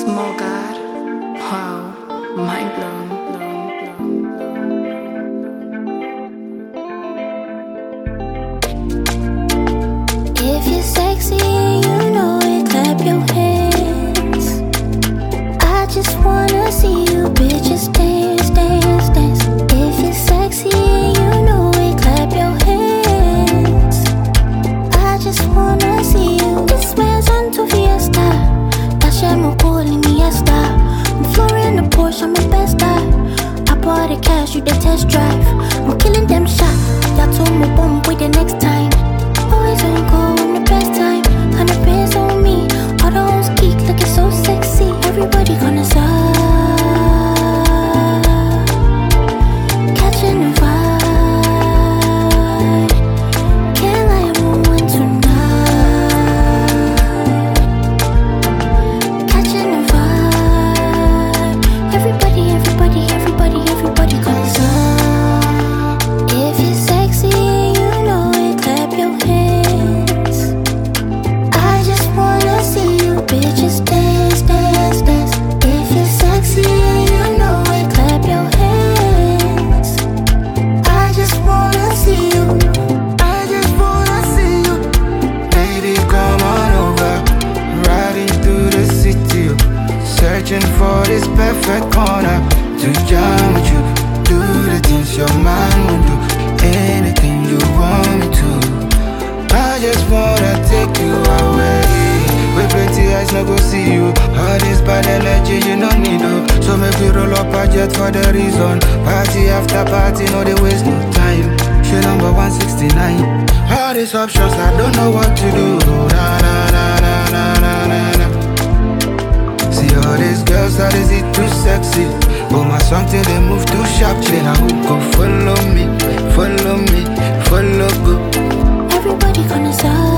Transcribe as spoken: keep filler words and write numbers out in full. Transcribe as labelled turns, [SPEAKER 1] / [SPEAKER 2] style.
[SPEAKER 1] Small God. Wow. Mind blown.
[SPEAKER 2] If you're sexy and you know it, clap your hands. I just wanna see you bitches dance, dance, dance. If you're sexy and you know it, clap your hands. I just wanna see you. This man's onto fiesta. Dasha calling me Esther. I'm flooring the Porsche, I'm a best star. I bought the cash, you the test drive. I'm killing them shots. Y'all told me bomb with the next time. Always on go, I'm the best time. And the pants on me. All the hoes geek looking so sexy. Everybody gonna stop. Catching the vibe. Can't lie, I'm on one tonight. Catching the vibe. Everybody, everybody, everybody, everybody gonna stop. If you're sexy and you know it, clap your hands. I just wanna see you bitches dance, dance, dance. If you're sexy and you know it, clap your hands. I just wanna see you.
[SPEAKER 3] I just wanna see you. Lady, come on over. Riding through the city, searching for this perfect corner to jam with you. Do the things your man will do. Anything you want me to. I just wanna take you away. With pretty eyes, no go see you. All this bad energy, you no need to. So make we roll up a jet for the reason. Party after party, no they waste no time. She number one sixty-nine. All these options, I don't know what to do. Na na na na na na na na. See all these girls, that is it too sexy. But my something they move too sharp. Then I who go follow me, follow me, follow go.
[SPEAKER 2] Everybody gonna stop.